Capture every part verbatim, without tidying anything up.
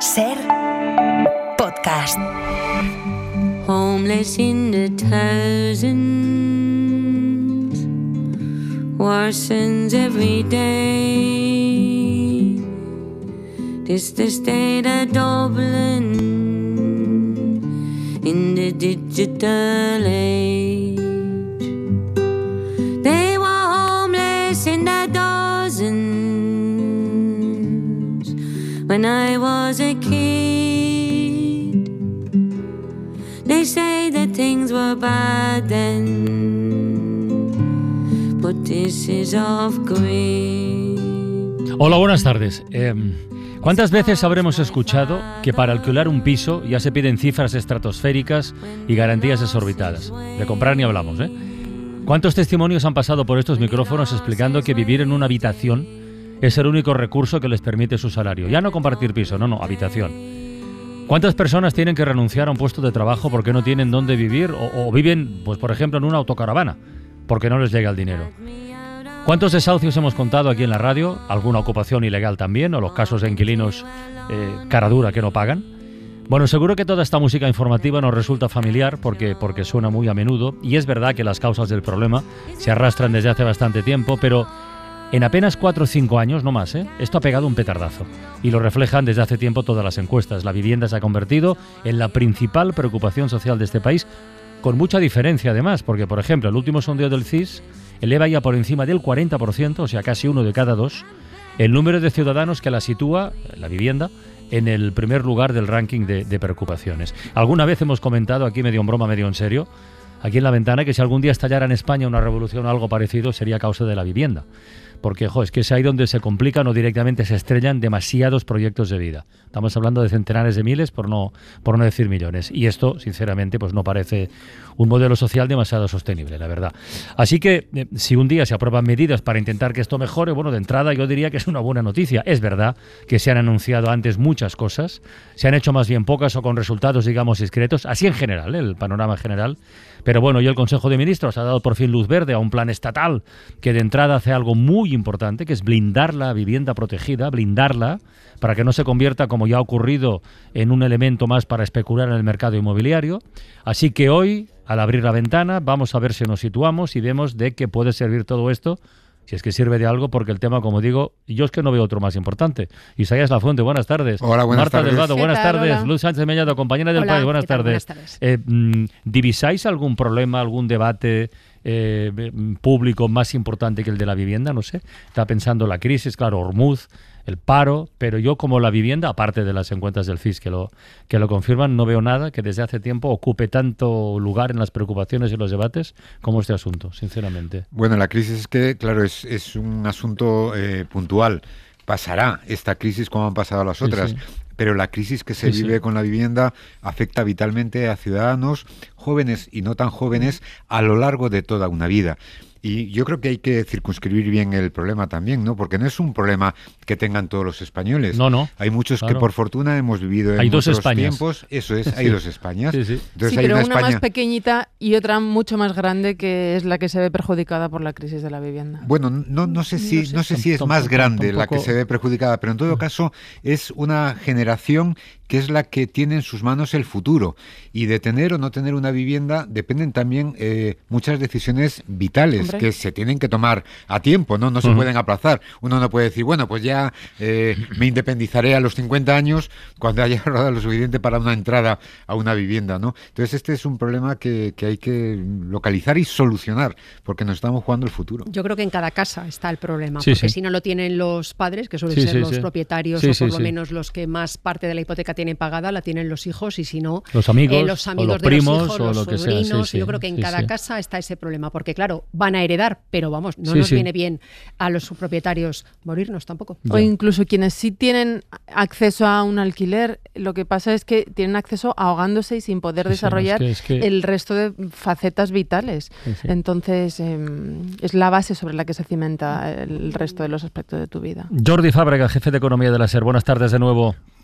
Ser podcast. Homeless in the thousands, worsens every day. This the state of Dublin in the digital age. They were homeless in the dozens when I was a kid. They say that things were bad then, but this is off grid. Hola, buenas tardes. Eh, ¿Cuántas veces habremos escuchado que para alquilar un piso ya se piden cifras estratosféricas y garantías desorbitadas? De comprar ni hablamos, ¿eh? ¿Cuántos testimonios han pasado por estos micrófonos explicando que vivir en una habitación es el único recurso que les permite su salario? Ya no compartir piso, no, no, habitación. ¿Cuántas personas tienen que renunciar a un puesto de trabajo porque no tienen dónde vivir o, o viven, pues por ejemplo, en una autocaravana porque no les llega el dinero? ¿Cuántos desahucios hemos contado aquí en la radio? ¿Alguna ocupación ilegal también? ¿O los casos de inquilinos eh, cara dura que no pagan? Bueno, seguro que toda esta música informativa nos resulta familiar porque, porque suena muy a menudo, y es verdad que las causas del problema se arrastran desde hace bastante tiempo, pero en apenas cuatro o cinco años, no más, ¿eh? Esto ha pegado un petardazo, y lo reflejan desde hace tiempo todas las encuestas. La vivienda se ha convertido en la principal preocupación social de este país, con mucha diferencia además, porque por ejemplo el último sondeo del C I S eleva ya por encima del cuarenta por ciento, o sea casi uno de cada dos, el número de ciudadanos que la sitúa, la vivienda, en el primer lugar del ranking de, de preocupaciones. Alguna vez hemos comentado aquí, medio en broma, medio en serio, aquí en La Ventana, que si algún día estallara en España una revolución o algo parecido sería a causa de la vivienda. Porque, jo, es que es ahí donde se complican o directamente se estrellan demasiados proyectos de vida. Estamos hablando de centenares de miles, por no, por no decir millones. Y esto, sinceramente, pues no parece un modelo social demasiado sostenible, la verdad. Así que, eh, si un día se aprueban medidas para intentar que esto mejore, bueno, de entrada yo diría que es una buena noticia. Es verdad que se han anunciado antes muchas cosas, se han hecho más bien pocas o con resultados, digamos, discretos, así en general, ¿eh? El panorama general. Pero bueno, y el Consejo de Ministros ha dado por fin luz verde a un plan estatal que de entrada hace algo muy importante, que es blindar la vivienda protegida, blindarla, para que no se convierta, como ya ha ocurrido, en un elemento más para especular en el mercado inmobiliario. Así que hoy, al abrir la ventana, vamos a ver si nos situamos y vemos de qué puede servir todo esto, si es que sirve de algo, porque el tema, como digo, yo es que no veo otro más importante. Isaías Lafuente, buenas tardes. Hola, buenas Marta tardes. Delgado, buenas tal? tardes. Hola. Luz Sánchez Mellado, compañera del Hola, país, buenas ¿qué tal? tardes. Buenas tardes. Eh, ¿Divisáis algún problema, algún debate eh, público más importante que el de la vivienda? No sé. Está pensando la crisis, claro, Hormuz, el paro, pero yo como la vivienda, aparte de las encuestas del C I S que lo, que lo confirman, no veo nada que desde hace tiempo ocupe tanto lugar en las preocupaciones y los debates como este asunto, sinceramente. Bueno, la crisis es que, claro, es, es un asunto eh, puntual. Pasará esta crisis como han pasado las otras, sí, sí. Pero la crisis que se sí, vive sí. con la vivienda afecta vitalmente a ciudadanos jóvenes y no tan jóvenes a lo largo de toda una vida. Y yo creo que hay que circunscribir bien el problema también, ¿no? Porque no es un problema que tengan todos los españoles. No, no. Hay muchos claro. que por fortuna hemos vivido en hay dos otros Españas. tiempos. Eso es, hay sí. dos Españas. Sí, sí. Entonces, sí, hay pero una, una España... más pequeñita y otra mucho más grande, que es la que se ve perjudicada por la crisis de la vivienda. Bueno, no, no sé si, no sé. No sé si es más grande la que se ve perjudicada, pero en todo caso es una generación que es la que tiene en sus manos el futuro. Y de tener o no tener una vivienda dependen también eh, muchas decisiones vitales, Hombre. que se tienen que tomar a tiempo, ¿no? No se uh-huh. pueden aplazar. Uno no puede decir, bueno, pues ya eh, me independizaré a los cincuenta años cuando haya rodado lo suficiente para una entrada a una vivienda, ¿no? Entonces este es un problema que, que hay que localizar y solucionar, porque nos estamos jugando el futuro. Yo creo que en cada casa está el problema, sí, porque sí. si no lo tienen los padres, que suelen sí, ser sí, los sí. propietarios sí, o por sí, lo sí. menos los que más parte de la hipoteca tienen pagada, la tienen los hijos, y si no, los amigos, eh, los amigos o los de primos, los hijos, o los lo que sobrinos. sea. Sí, sí. Yo creo que en sí, cada sí. casa está ese problema, porque claro, van a heredar, pero vamos, no sí, nos sí. viene bien a los propietarios morirnos tampoco. O incluso quienes sí tienen acceso a un alquiler, lo que pasa es que tienen acceso ahogándose y sin poder sí, desarrollar sí, es que, es que... el resto de facetas vitales. Sí, sí. Entonces, eh, es la base sobre la que se cimenta el resto de los aspectos de tu vida. Jordi Fábrega, jefe de Economía de la SER. Buenas tardes de nuevo.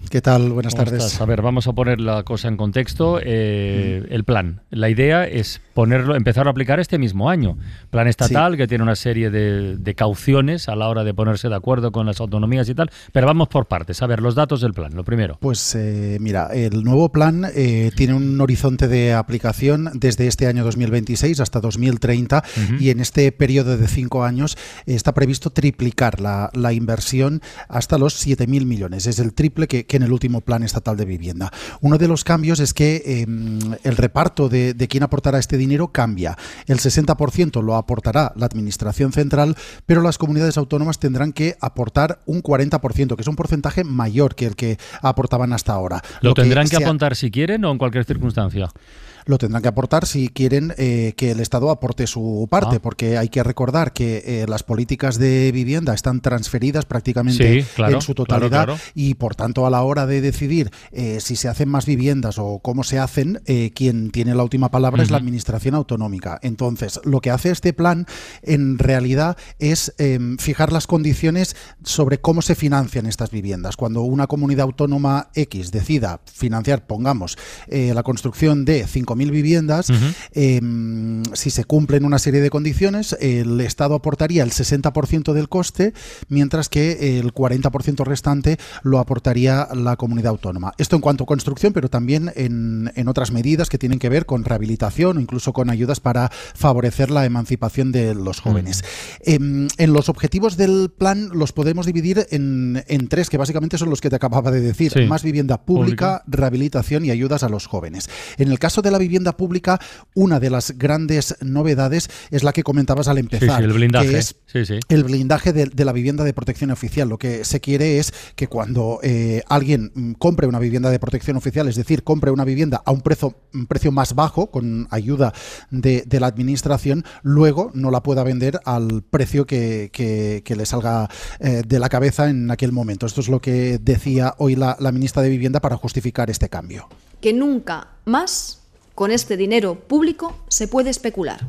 ¿Qué tal? Buenas ¿Cómo tardes. estás? A ver, vamos a poner la cosa en contexto. Eh, mm. El plan. La idea es ponerlo, empezar a aplicar este mismo año. Plan estatal, sí, que tiene una serie de, de cauciones a la hora de ponerse de acuerdo con las autonomías y tal. Pero vamos por partes. A ver, los datos del plan, lo primero. Pues eh, mira, el nuevo plan eh, tiene un horizonte de aplicación desde este año dos mil veintiséis hasta dos mil treinta, uh-huh, y en este periodo de cinco años eh, está previsto triplicar la, la inversión hasta los siete mil millones. Es el triple que, que en el último plan estatal de vivienda. Uno de los cambios es que eh, el reparto de, de quién aportará este dinero cambia. El sesenta por ciento lo aportará la Administración Central, pero las comunidades autónomas tendrán que aportar un cuarenta por ciento, que es un porcentaje mayor que el que aportaban hasta ahora. ¿Lo, Lo tendrán que, que aportar ha... si quieren o en cualquier circunstancia? Lo tendrán que aportar si quieren eh, que el Estado aporte su parte, ah. porque hay que recordar que eh, las políticas de vivienda están transferidas prácticamente, sí, claro, en su totalidad, claro, claro. y por tanto a la hora de decidir eh, si se hacen más viviendas o cómo se hacen, eh, quien tiene la última palabra uh-huh. es la Administración Autonómica. Entonces, lo que hace este plan en realidad es eh, fijar las condiciones sobre cómo se financian estas viviendas. Cuando una comunidad autónoma X decida financiar, pongamos, eh, la construcción de cinco mil viviendas, uh-huh. eh, si se cumplen una serie de condiciones, el Estado aportaría el sesenta por ciento del coste, mientras que el cuarenta por ciento restante lo aportaría la comunidad autónoma. Esto en cuanto a construcción, pero también en, en otras medidas que tienen que ver con rehabilitación o incluso con ayudas para favorecer la emancipación de los jóvenes. Uh-huh. Eh, en los objetivos del plan los podemos dividir en, en tres, que básicamente son los que te acababa de decir. Sí. Más vivienda pública, pública, rehabilitación y ayudas a los jóvenes. En el caso de la vivienda pública, una de las grandes novedades es la que comentabas al empezar, sí, sí, el blindaje. que es sí, sí. el blindaje de, de la vivienda de protección oficial. Lo que se quiere es que cuando eh, alguien compre una vivienda de protección oficial, es decir, compre una vivienda a un precio, un precio más bajo, con ayuda de, de la administración, luego no la pueda vender al precio que, que, que le salga eh, de la cabeza en aquel momento. Esto es lo que decía hoy la, la ministra de Vivienda para justificar este cambio. Que nunca más con este dinero público se puede especular.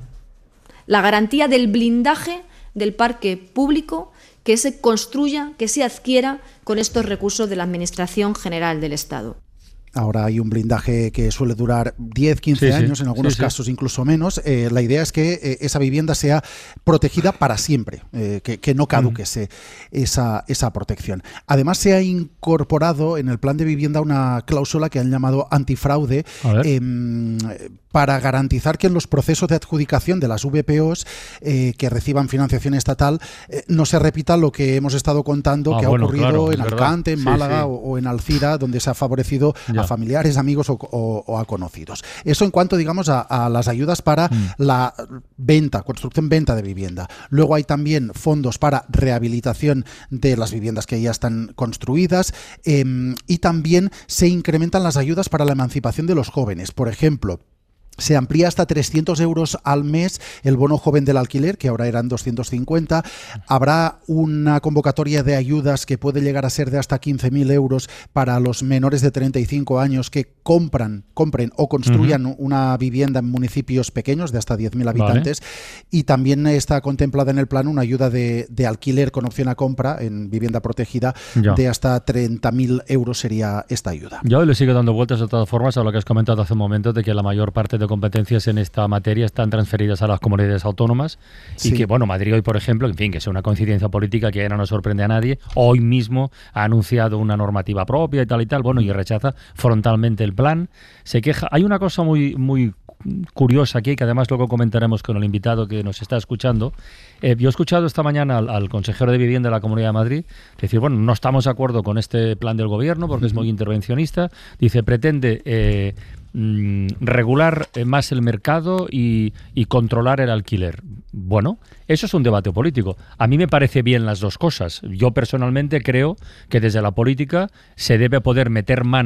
La garantía del blindaje del parque público que se construya, que se adquiera con estos recursos de la Administración General del Estado. Ahora hay un blindaje que suele durar diez, quince sí, años, sí. en algunos sí, casos sí. incluso menos. Eh, la idea es que eh, esa vivienda sea protegida para siempre, eh, que, que no caduque uh-huh. esa, esa protección. Además, se ha incorporado en el plan de vivienda una cláusula que han llamado antifraude eh, para garantizar que en los procesos de adjudicación de las V P Os eh, que reciban financiación estatal eh, no se repita lo que hemos estado contando ah, que bueno, ha ocurrido claro, en Alicante, en sí, Málaga sí. O, o en Alcira, donde se ha favorecido ya. a familiares, amigos o, o, o a conocidos. Eso en cuanto, digamos, a, a las ayudas para mm. la venta, construcción-venta de vivienda. Luego hay también fondos para rehabilitación de las viviendas que ya están construidas eh, y también se incrementan las ayudas para la emancipación de los jóvenes. Por ejemplo, se amplía hasta trescientos euros al mes el bono joven del alquiler, que ahora eran doscientos cincuenta. Habrá una convocatoria de ayudas que puede llegar a ser de hasta quince mil euros para los menores de treinta y cinco años que compran, compren o construyan uh-huh. una vivienda en municipios pequeños de hasta diez mil habitantes. Vale. Y también está contemplada en el plan una ayuda de, de alquiler con opción a compra en vivienda protegida ya. de hasta treinta mil euros sería esta ayuda. Yo le sigo dando vueltas de todas formas a lo que has comentado hace un momento de que la mayor parte de de competencias en esta materia están transferidas a las comunidades autónomas sí. y que, bueno, Madrid hoy, por ejemplo, en fin, que es una coincidencia política que ya no nos sorprende a nadie, hoy mismo ha anunciado una normativa propia y tal y tal, bueno, y rechaza frontalmente el plan, se queja. Hay una cosa muy, muy curiosa aquí, que además luego comentaremos con el invitado que nos está escuchando. Eh, yo he escuchado esta mañana al, al consejero de Vivienda de la Comunidad de Madrid decir, bueno, no estamos de acuerdo con este plan del gobierno porque uh-huh. es muy intervencionista. Dice, pretende eh, mm, regular más el mercado y, y controlar el alquiler. Bueno, eso es un debate político. A mí me parece bien las dos cosas. Yo personalmente creo que desde la política se debe poder meter mano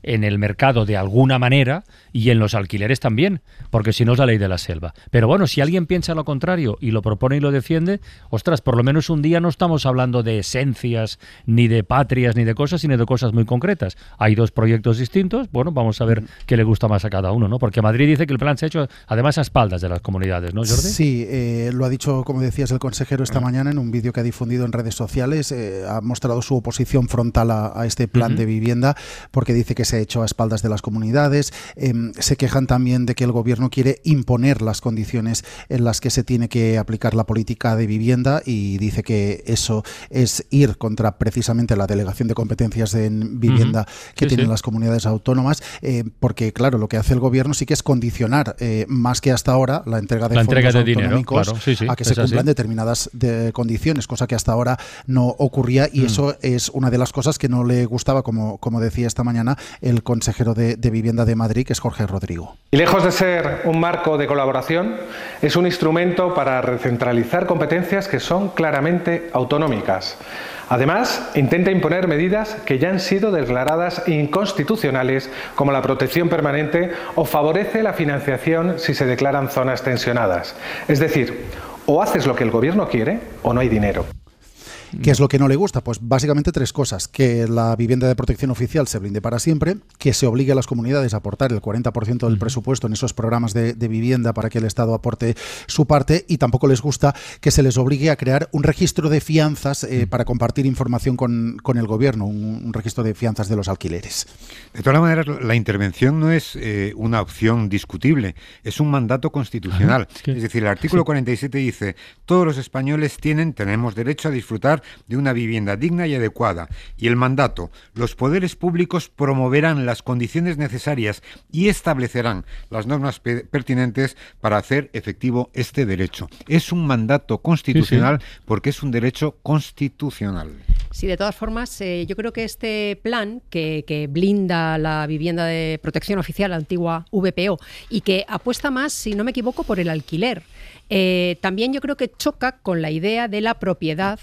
en el mercado de alguna manera y en los alquileres también, porque si no es la ley de la selva. Pero bueno, si alguien piensa lo contrario y lo propone y lo defiende, ostras, por lo menos un día no estamos hablando de esencias, ni de patrias, ni de cosas, sino de cosas muy concretas. Hay dos proyectos distintos, bueno, vamos a ver qué le gusta más a cada uno, ¿no? Porque Madrid dice que el plan se ha hecho además a espaldas de las comunidades, ¿no, Jordi? Sí, eh, lo ha dicho, como decías, el consejero esta mañana en un vídeo que ha difundido en redes sociales, eh, ha mostrado su oposición frontal a, a este plan uh-huh. de vivienda, porque dice que se ha hecho a espaldas de las comunidades. Eh, se quejan también de que el gobierno quiere imponer las condiciones en las que se tiene que aplicar la política de vivienda y dice que eso es ir contra precisamente la delegación de competencias en vivienda uh-huh. que sí, tienen sí. las comunidades autónomas, eh, porque claro, lo que hace el gobierno sí que es condicionar eh, más que hasta ahora la entrega de la fondos entrega de autonómicos dinero, claro. sí, sí, a que se cumplan así. determinadas de condiciones, cosa que hasta ahora no ocurría y mm. eso es una de las cosas que no le gustaba, como, como decía esta mañana el consejero de, de Vivienda de Madrid, que es Jorge Rodrigo. Y lejos de ser un marco de colaboración, es un instrumento para recentralizar competencias que son claramente autonómicas. Además, intenta imponer medidas que ya han sido declaradas inconstitucionales, como la protección permanente, o favorece la financiación si se declaran zonas tensionadas. Es decir, o haces lo que el gobierno quiere o no hay dinero. ¿Qué es lo que no le gusta? Pues básicamente tres cosas. Que la vivienda de protección oficial se blinde para siempre, que se obligue a las comunidades a aportar el cuarenta por ciento del presupuesto en esos programas de, de vivienda para que el Estado aporte su parte, y tampoco les gusta que se les obligue a crear un registro de fianzas eh, para compartir información con, con el gobierno, un, un registro de fianzas de los alquileres. De todas maneras, la intervención no es eh, una opción discutible, es un mandato constitucional. Ajá, es decir, el artículo sí. cuarenta y siete dice: todos los españoles tienen, tenemos derecho a disfrutar de una vivienda digna y adecuada. Y el mandato: los poderes públicos promoverán las condiciones necesarias y establecerán las normas pe- pertinentes para hacer efectivo este derecho. Es un mandato constitucional sí, sí. porque es un derecho constitucional. Sí, de todas formas, eh, yo creo que este plan que, que blinda la vivienda de protección oficial, la antigua V P O, y que apuesta más, si no me equivoco, por el alquiler, eh, también yo creo que choca con la idea de la propiedad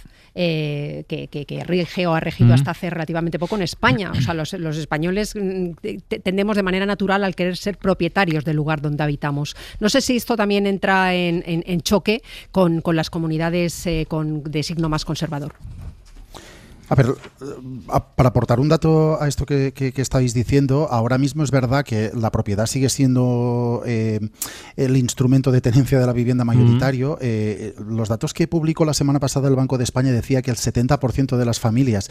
eh, que, que, que rige o ha regido uh-huh. hasta hace relativamente poco en España. O sea, los, los españoles te, tendemos de manera natural al querer ser propietarios del lugar donde habitamos. No sé si esto también entra en, en, en choque con, con las comunidades eh, con, de signo más conservador. A ver, para aportar un dato a esto que, que, que estáis diciendo, ahora mismo es verdad que la propiedad sigue siendo eh, el instrumento de tenencia de la vivienda mayoritario. Uh-huh. Eh, los datos que publicó la semana pasada el Banco de España decía que el setenta por ciento de las familias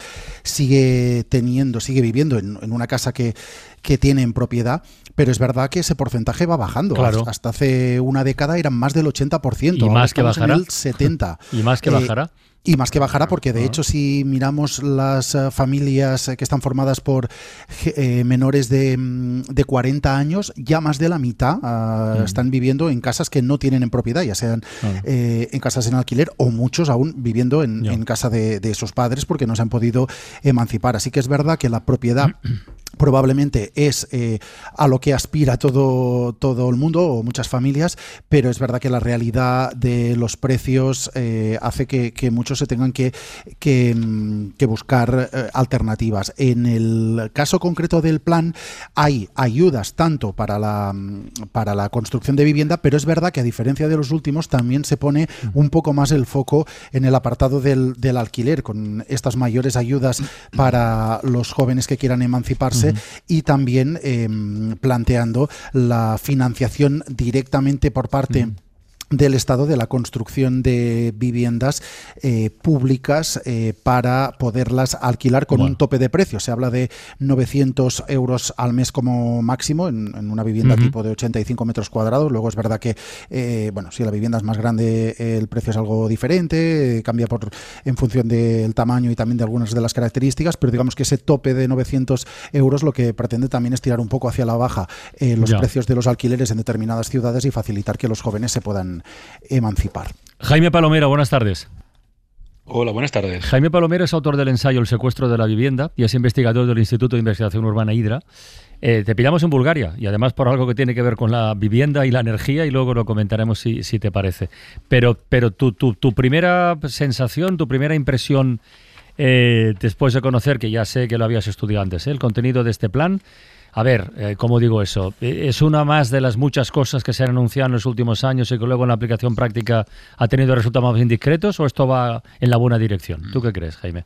sigue teniendo, sigue viviendo en, en una casa que, que tiene en propiedad, pero es verdad que ese porcentaje va bajando. Claro. Hasta hace una década eran más del ochenta por ciento. ¿Y más que bajará? En el setenta por ciento. ¿Y más que bajará? Eh, Y más que bajará, porque de hecho si miramos las uh, familias que están formadas por eh, menores de, de cuarenta años, ya más de la mitad uh, mm. están viviendo en casas que no tienen en propiedad, ya sean ah. eh, en casas en alquiler o muchos aún viviendo en, en casa de, de sus padres porque no se han podido emancipar. Así que es verdad que la propiedad probablemente es eh, a lo que aspira todo, todo el mundo o muchas familias, pero es verdad que la realidad de los precios eh, hace que, que muchos se tengan que, que, que buscar eh, alternativas. En el caso concreto del plan hay ayudas tanto para la, para la construcción de vivienda, pero es verdad que a diferencia de los últimos también se pone un poco más el foco en el apartado del, del alquiler, con estas mayores ayudas para los jóvenes que quieran emanciparse. Y también eh, planteando la financiación directamente por parte mm. del Estado de la construcción de viviendas eh, públicas eh, para poderlas alquilar con bueno. un tope de precio. Se habla de novecientos euros al mes como máximo en, en una vivienda uh-huh. tipo de ochenta y cinco metros cuadrados. Luego es verdad que, eh, bueno, si la vivienda es más grande el precio es algo diferente, eh, cambia por en función del tamaño y también de algunas de las características, pero digamos que ese tope de novecientos euros lo que pretende también es tirar un poco hacia la baja eh, los ya. precios de los alquileres en determinadas ciudades y facilitar que los jóvenes se puedan emancipar. Jaime Palomera, buenas tardes. Hola, buenas tardes. Jaime Palomera es autor del ensayo El secuestro de la vivienda y es investigador del Instituto de Investigación Urbana Hidra. Eh, te pillamos en Bulgaria y además por algo que tiene que ver con la vivienda y la energía y luego lo comentaremos si, si te parece. Pero, pero tu, tu, tu primera sensación, tu primera impresión eh, después de conocer, que ya sé que lo habías estudiado antes, ¿eh? el contenido de este plan. A ver, eh, ¿cómo digo eso? ¿Es una más de las muchas cosas que se han anunciado en los últimos años y que luego en la aplicación práctica ha tenido resultados más indiscretos, o esto va en la buena dirección? ¿Tú qué crees, Jaime?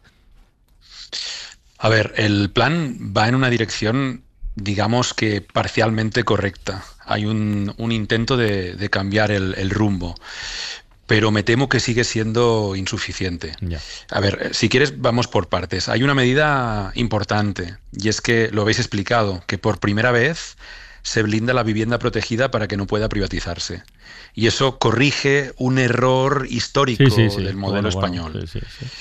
A ver, el plan va en una dirección, digamos que parcialmente correcta. Hay un, un intento de, de cambiar el, el rumbo, pero me temo que sigue siendo insuficiente. Ya. A ver, si quieres, vamos por partes. Hay una medida importante, y es que lo habéis explicado, que por primera vez se blinda la vivienda protegida para que no pueda privatizarse. Y eso corrige un error histórico sí, sí, sí. del modelo bueno, español. Bueno, sí, sí, sí.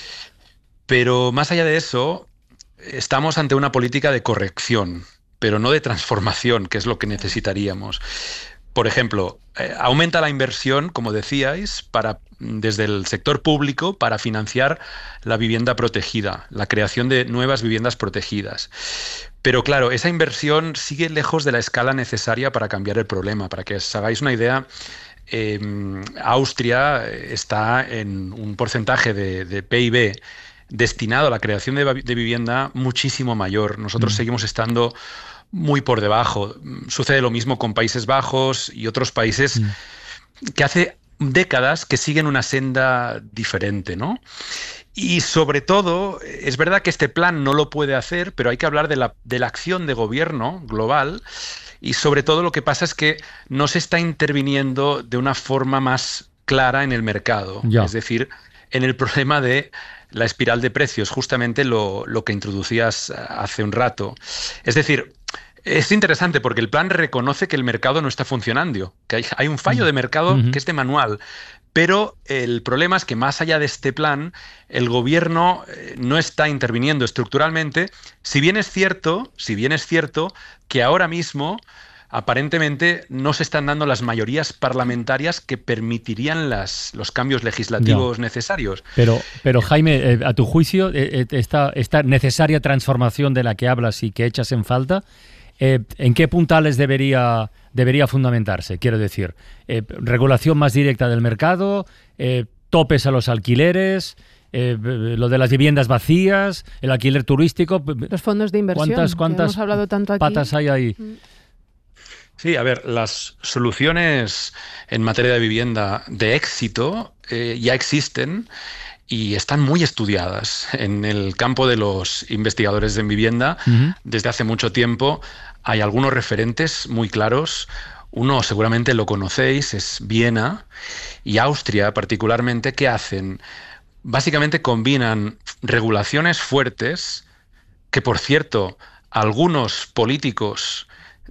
Pero más allá de eso, estamos ante una política de corrección, pero no de transformación, que es lo que necesitaríamos. Por ejemplo, eh, aumenta la inversión, como decíais, para, desde el sector público para financiar la vivienda protegida, la creación de nuevas viviendas protegidas. Pero claro, esa inversión sigue lejos de la escala necesaria para cambiar el problema. Para que os hagáis una idea, eh, Austria está en un porcentaje de, de P I B destinado a la creación de, de vivienda muchísimo mayor. Nosotros mm. seguimos estando muy por debajo. Sucede lo mismo con Países Bajos y otros países mm. que hace décadas que siguen una senda diferente, ¿no? Y sobre todo, es verdad que este plan no lo puede hacer, pero hay que hablar de la, de la acción de gobierno global, y sobre todo lo que pasa es que no se está interviniendo de una forma más clara en el mercado. Ya. Es decir, en el problema de la espiral de precios, justamente lo, lo que introducías hace un rato. Es decir, es interesante porque el plan reconoce que el mercado no está funcionando, que hay, hay un fallo de mercado uh-huh. que es de manual, pero el problema es que más allá de este plan, el gobierno eh, no está interviniendo estructuralmente, si bien es cierto, si bien es cierto que ahora mismo aparentemente no se están dando las mayorías parlamentarias que permitirían las, los cambios legislativos no. necesarios. Pero, pero Jaime, eh, a tu juicio, eh, esta, esta necesaria transformación de la que hablas y que echas en falta, eh, ¿en qué puntales debería, debería fundamentarse? Quiero decir, eh, regulación más directa del mercado, eh, topes a los alquileres, Eh, lo de las viviendas vacías, el alquiler turístico. Los fondos de inversión, ¿Cuántas, cuántas que hemos hablado tanto aquí? patas hay ahí? Sí, a ver, las soluciones en materia de vivienda de éxito eh, ya existen y están muy estudiadas en el campo de los investigadores en vivienda. Uh-huh. Desde hace mucho tiempo hay algunos referentes muy claros. Uno seguramente lo conocéis, es Viena y Austria particularmente, que hacen básicamente combinan regulaciones fuertes que, por cierto, algunos políticos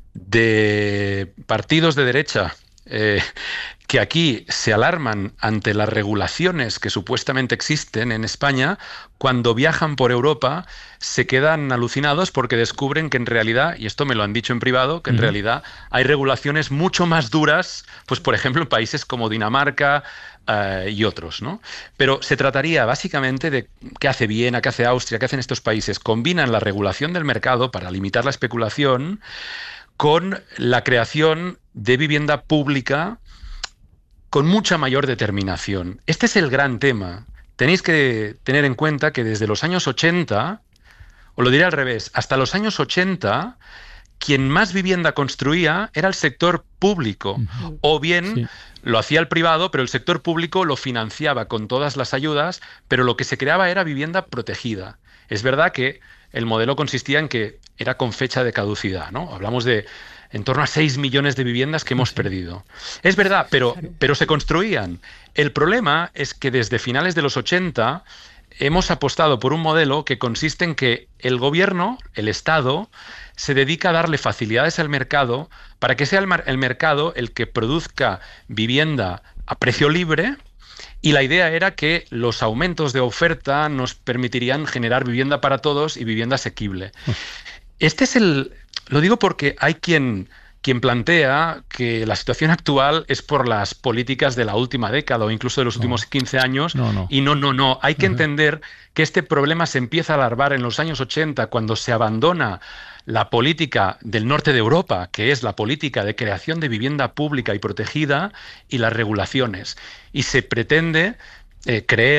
de partidos de derecha eh, que aquí se alarman ante las regulaciones que supuestamente existen en España, cuando viajan por Europa se quedan alucinados porque descubren que en realidad, y esto me lo han dicho en privado, que en uh-huh. realidad hay regulaciones mucho más duras, pues por ejemplo en países como Dinamarca uh, y otros, ¿no? Pero se trataría básicamente de qué hace Viena, qué hace Austria, qué hacen estos países. Combinan la regulación del mercado para limitar la especulación con la creación de vivienda pública con mucha mayor determinación. Este es el gran tema. Tenéis que tener en cuenta que desde los años ochenta, o lo diré al revés, hasta los años ochenta, quien más vivienda construía era el sector público, uh-huh. o bien sí. lo hacía el privado, pero el sector público lo financiaba con todas las ayudas, pero lo que se creaba era vivienda protegida. Es verdad que el modelo consistía en que era con fecha de caducidad, ¿no? Hablamos de en torno a seis millones de viviendas que hemos perdido. Es verdad, pero, pero se construían. El problema es que desde finales de los ochenta hemos apostado por un modelo que consiste en que el gobierno, el Estado, se dedica a darle facilidades al mercado para que sea el, el mercado el que produzca vivienda a precio libre. Y la idea era que los aumentos de oferta nos permitirían generar vivienda para todos y vivienda asequible. Este es el... Lo digo porque hay quien, quien plantea que la situación actual es por las políticas de la última década o incluso de los no. últimos quince años. No, no. Y no, no, no. Hay que uh-huh. entender que este problema se empieza a alarvar en los años ochenta, cuando se abandona la política del norte de Europa, que es la política de creación de vivienda pública y protegida, y las regulaciones. Y se pretende eh, creer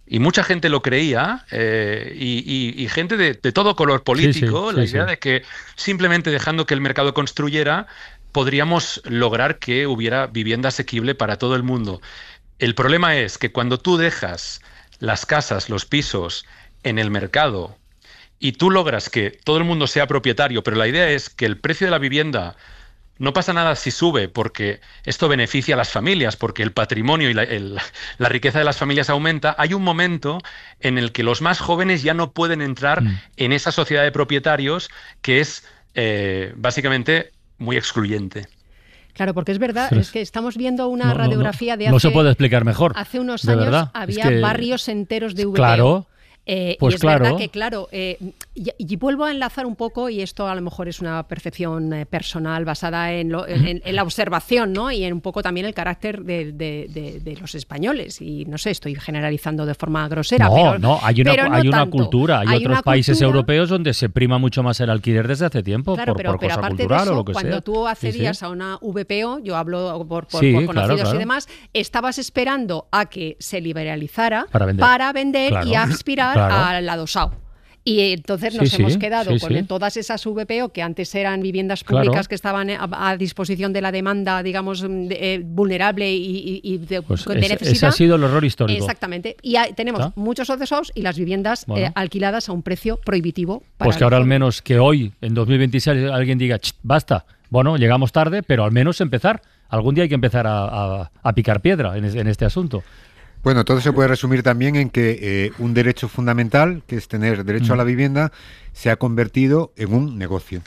Y mucha gente lo creía, eh, y, y, y gente de, de todo color político, sí, sí, la idea sí. de que simplemente dejando que el mercado construyera, podríamos lograr que hubiera vivienda asequible para todo el mundo. El problema es que cuando tú dejas las casas, los pisos en el mercado y tú logras que todo el mundo sea propietario, pero la idea es que el precio de la vivienda no pasa nada si sube, porque esto beneficia a las familias, porque el patrimonio y la, el, la riqueza de las familias aumenta, hay un momento en el que los más jóvenes ya no pueden entrar mm. en esa sociedad de propietarios que es eh, básicamente muy excluyente. Claro, porque es verdad, es que estamos viendo una no, radiografía no, no, de hace... No se puede explicar mejor. Hace unos de años verdad. había es que, barrios enteros de V P O. Claro. Eh, pues y es claro. verdad que, claro, eh, y, y vuelvo a enlazar un poco, y esto a lo mejor es una percepción eh, personal basada en, lo, en, en la observación, ¿no? Y en un poco también el carácter de, de, de, de los españoles. Y no sé, estoy generalizando de forma grosera. No, pero, no, hay una, pero no hay una tanto. cultura, hay, hay otros países cultura, europeos donde se prima mucho más el alquiler desde hace tiempo, claro, por, pero, por pero cosa aparte cultural de eso, o lo que cuando sea. tú accedías sí, sí. a una V P O, yo hablo por, por, sí, por conocidos claro, claro. y demás, estabas esperando a que se liberalizara para vender, para vender claro, y aspirar claro. al adosado. Y entonces nos sí, hemos sí, quedado sí, con sí. todas esas V P O que antes eran viviendas públicas claro. que estaban a, a disposición de la demanda, digamos, de, eh, vulnerable y, y, y de, pues de ese, necesidad. Ese ha sido el horror histórico. Exactamente. Y hay, tenemos ¿Ah? muchos ocesos y las viviendas bueno. eh, alquiladas a un precio prohibitivo. Para pues que ahora al menos que hoy, en dos mil veintiséis, alguien diga, basta. Bueno, llegamos tarde, pero al menos empezar. Algún día hay que empezar a, a, a picar piedra en, en este asunto. Bueno, todo se puede resumir también en que eh, un derecho fundamental, que es tener derecho mm. a la vivienda, se ha convertido en un negocio.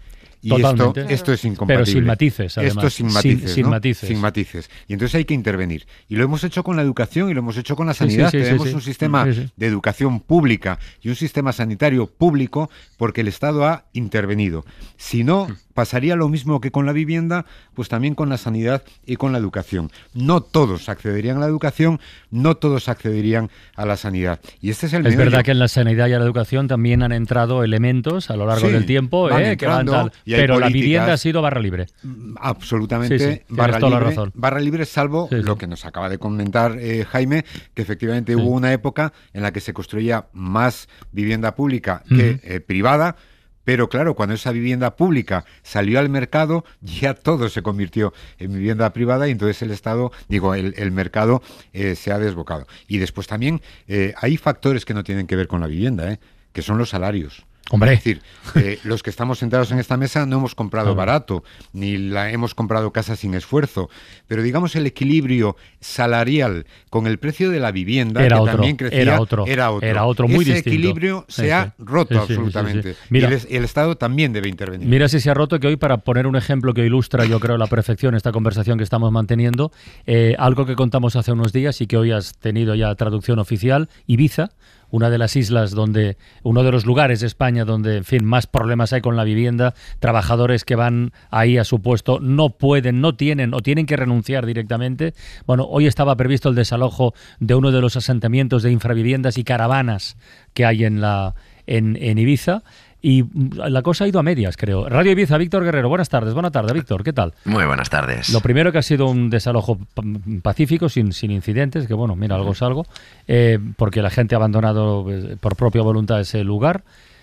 Y Totalmente. esto, esto es incompatible. Pero sin matices, además. Esto es sin matices, sin, sin ¿no? matices. Sin matices. Y entonces hay que intervenir. Y lo hemos hecho con la educación y lo hemos hecho con la sanidad. Sí, sí, sí, Tenemos sí, sí. un sistema sí, sí. de educación pública y un sistema sanitario público porque el Estado ha intervenido. Si no, pasaría lo mismo que con la vivienda, pues también con la sanidad y con la educación. No todos accederían a la educación, no todos accederían a la sanidad. Y este es el Es meollo. verdad que en la sanidad y la educación también han entrado elementos a lo largo sí, del tiempo, van eh, entrando, que van tal, pero políticas. La vivienda ha sido barra libre. Absolutamente sí, sí, barra libre. Razón. Barra libre, salvo sí, sí. lo que nos acaba de comentar eh, Jaime, que efectivamente sí. hubo una época en la que se construía más vivienda pública que uh-huh. eh, privada. Pero claro, cuando esa vivienda pública salió al mercado, ya todo se convirtió en vivienda privada y entonces el Estado, digo, el, el mercado eh, se ha desbocado. Y después también eh, hay factores que no tienen que ver con la vivienda, eh, que son los salarios. Hombre. Es decir, eh, los que estamos sentados en esta mesa no hemos comprado barato, ni la hemos comprado casa sin esfuerzo, pero digamos el equilibrio salarial con el precio de la vivienda, era que otro, también crecía, era otro, era otro. Era otro muy Ese distinto. equilibrio se sí, ha sí. roto sí, absolutamente. Sí, sí, sí. Mira, y el, el Estado también debe intervenir. Mira si se ha roto, que hoy, para poner un ejemplo que ilustra, yo creo, la perfección esta conversación que estamos manteniendo, eh, algo que contamos hace unos días y que hoy has tenido ya traducción oficial, Ibiza, una de las islas donde, uno de los lugares de España donde, en fin, más problemas hay con la vivienda, trabajadores que van ahí a su puesto no pueden, no tienen o tienen que renunciar directamente. Bueno, hoy estaba previsto el desalojo de uno de los asentamientos de infraviviendas y caravanas que hay en la en, en Ibiza. Y la cosa ha ido a medias, creo. Radio Ibiza, Víctor Guerrero. Buenas tardes. Buenas tardes, Víctor. ¿Qué tal? Muy buenas tardes. Lo primero que ha sido un desalojo pacífico, sin, sin incidentes, que bueno, mira, algo es algo, eh, porque la gente ha abandonado eh, por propia voluntad ese lugar,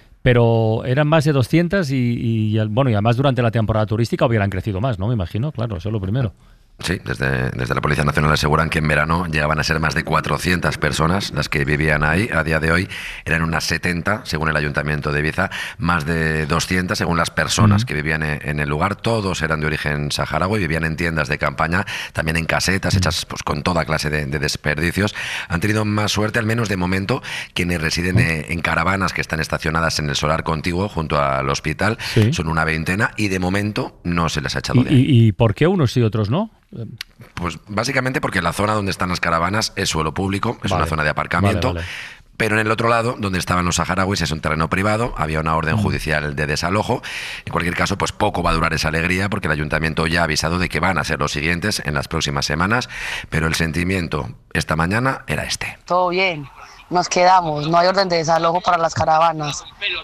pero eran más de doscientas y, y, bueno, y además durante la temporada turística hubieran crecido más, ¿no? Me imagino, claro, eso es lo primero. Sí, desde, desde la Policía Nacional aseguran que en verano llegaban a ser más de cuatrocientas personas las que vivían ahí. A día de hoy eran unas setenta, según el Ayuntamiento de Ibiza, más de doscientas según las personas uh-huh. que vivían en el lugar. Todos eran de origen saharaui, vivían en tiendas de campaña, también en casetas uh-huh. hechas pues, con toda clase de, de desperdicios. Han tenido más suerte, al menos de momento, quienes residen uh-huh. en caravanas que están estacionadas en el solar contiguo junto al hospital. Sí. Son una veintena y de momento no se les ha echado ¿Y, de ahí. ¿Y, y por qué unos y otros no? Pues básicamente porque la zona donde están las caravanas es suelo público, es vale, una zona de aparcamiento, vale, vale. pero en el otro lado, donde estaban los saharauis, es un terreno privado, había una orden judicial de desalojo. En cualquier caso, pues poco va a durar esa alegría, porque el ayuntamiento ya ha avisado de que van a ser los siguientes en las próximas semanas, pero el sentimiento esta mañana era este. Todo bien. Nos quedamos, no hay orden de desalojo para las caravanas.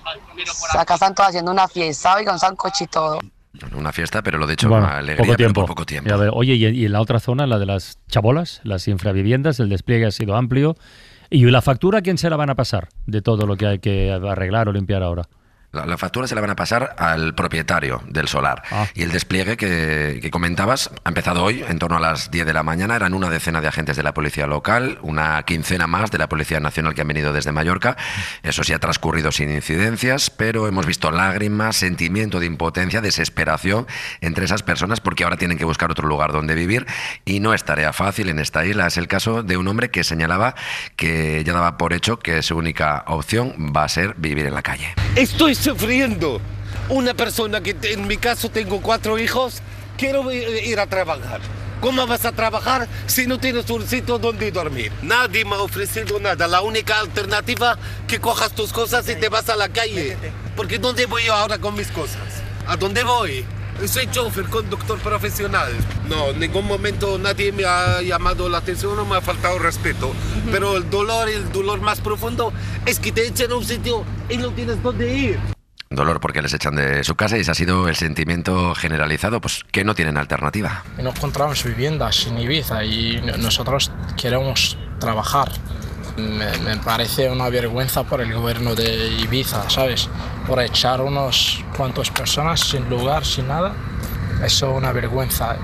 Acá están todos haciendo una fiesta, oiga, un sancocho y todo. Una fiesta, pero lo de hecho, bueno, una alegría, poco tiempo. pero por poco tiempo. Y a ver, oye, y, y en la otra zona, la de las chabolas, las infraviviendas, el despliegue ha sido amplio. ¿Y la factura quién se la van a pasar de todo lo que hay que arreglar o limpiar ahora? La, la factura se la van a pasar al propietario del solar. Ah. Y el despliegue que, que comentabas ha empezado hoy, en torno a las diez de la mañana. Eran una decena de agentes de la policía local, una quincena más de la Policía Nacional que han venido desde Mallorca. Eso sí ha transcurrido sin incidencias, pero hemos visto lágrimas, sentimiento de impotencia, desesperación entre esas personas porque ahora tienen que buscar otro lugar donde vivir y no es tarea fácil en esta isla. Es el caso de un hombre que señalaba que ya daba por hecho que su única opción va a ser vivir en la calle. Estoy sufriendo. Una persona que en mi caso tengo cuatro hijos, quiero ir a trabajar. ¿Cómo vas a trabajar si no tienes un sitio donde dormir? Nadie me ha ofrecido nada. La única alternativa que cojas tus cosas y te vas a la calle. Porque ¿dónde voy yo ahora con mis cosas? ¿A dónde voy? Soy chofer, conductor profesional. No, en ningún momento nadie me ha llamado la atención o me ha faltado respeto. Uh-huh. Pero el dolor, el dolor más profundo es que te echen a un sitio y no tienes dónde ir. Dolor porque les echan de su casa y ese ha sido el sentimiento generalizado, pues que no tienen alternativa. No encontramos viviendas en Ibiza y nosotros queremos trabajar. Me, me parece una vergüenza por el gobierno de Ibiza, ¿sabes? Por echar unos cuantos personas sin lugar, sin nada. Eso es una vergüenza.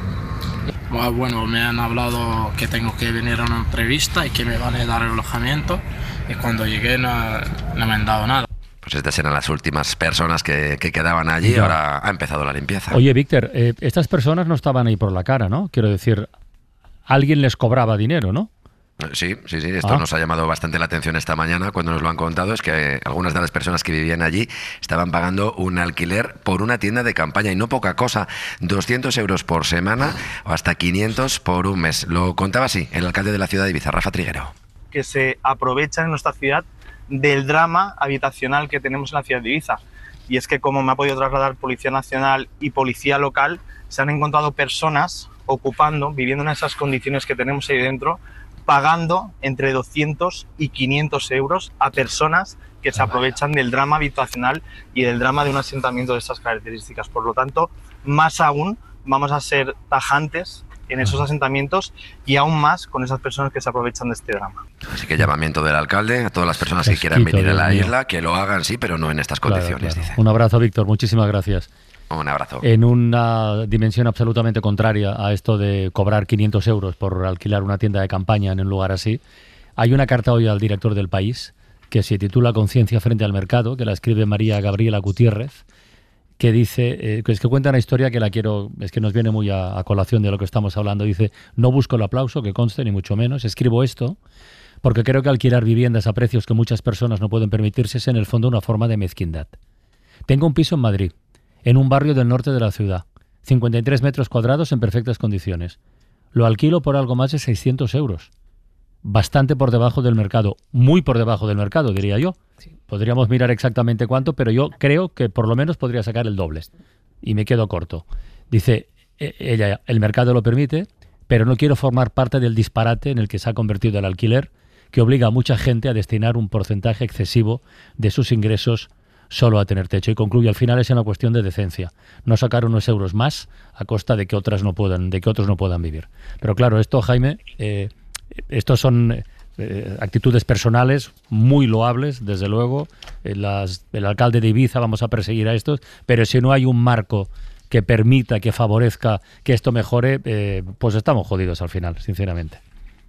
Bueno, me han hablado que tengo que venir a una entrevista y que me van a dar alojamiento. Y cuando llegué no, no me han dado nada. Pues estas eran las últimas personas que, que quedaban allí. Ya. Ahora ha empezado la limpieza. Oye, Víctor, eh, estas personas no estaban ahí por la cara, ¿no? Quiero decir, alguien les cobraba dinero, ¿no? Sí, sí, sí. Esto ah. nos ha llamado bastante la atención esta mañana cuando nos lo han contado. Es que algunas de las personas que vivían allí estaban pagando un alquiler por una tienda de campaña y no poca cosa. doscientos euros por semana o hasta quinientos por un mes. Lo contaba así el alcalde de la ciudad de Ibiza, Rafa Triguero. Que se aprovechan en nuestra ciudad del drama habitacional que tenemos en la ciudad de Ibiza. Y es que, como me ha podido trasladar Policía Nacional y Policía Local, se han encontrado personas ocupando, viviendo en esas condiciones que tenemos ahí dentro, pagando entre doscientos y quinientos euros a personas que se aprovechan del drama habitacional y del drama de un asentamiento de estas características. Por lo tanto, más aún vamos a ser tajantes en esos asentamientos y aún más con esas personas que se aprovechan de este drama. Así que llamamiento del alcalde a todas las personas que quieran venir a la isla, que lo hagan, sí, pero no en estas condiciones, claro, claro. Dice. Un abrazo, Víctor, muchísimas gracias. Un abrazo. En una dimensión absolutamente contraria a esto de cobrar quinientos euros por alquilar una tienda de campaña en un lugar así, hay una carta hoy al director del País que se titula Conciencia frente al mercado, que la escribe María Gabriela Gutiérrez, que dice, eh, que es que cuenta una historia que la quiero, es que nos viene muy a, a colación de lo que estamos hablando. Dice, no busco el aplauso, que conste, ni mucho menos. Escribo esto porque creo que alquilar viviendas a precios que muchas personas no pueden permitirse es en el fondo una forma de mezquindad. Tengo un piso en Madrid, en un barrio del norte de la ciudad, cincuenta y tres metros cuadrados en perfectas condiciones. Lo alquilo por algo más de seiscientos euros. Bastante por debajo del mercado, muy por debajo del mercado, diría yo. Sí. Podríamos mirar exactamente cuánto, pero yo creo que por lo menos podría sacar el doble. Y me quedo corto. Dice ella, el mercado lo permite, pero no quiero formar parte del disparate en el que se ha convertido el alquiler, que obliga a mucha gente a destinar un porcentaje excesivo de sus ingresos solo a tener techo. Y concluye, al final es una cuestión de decencia. No sacar unos euros más a costa de que otras no puedan, de que otros no puedan vivir. Pero claro, esto, Jaime, eh, estos son eh, actitudes personales muy loables, desde luego. Eh, las, el alcalde de Ibiza, vamos a perseguir a estos, pero si no hay un marco que permita, que favorezca que esto mejore, eh, pues estamos jodidos al final, sinceramente.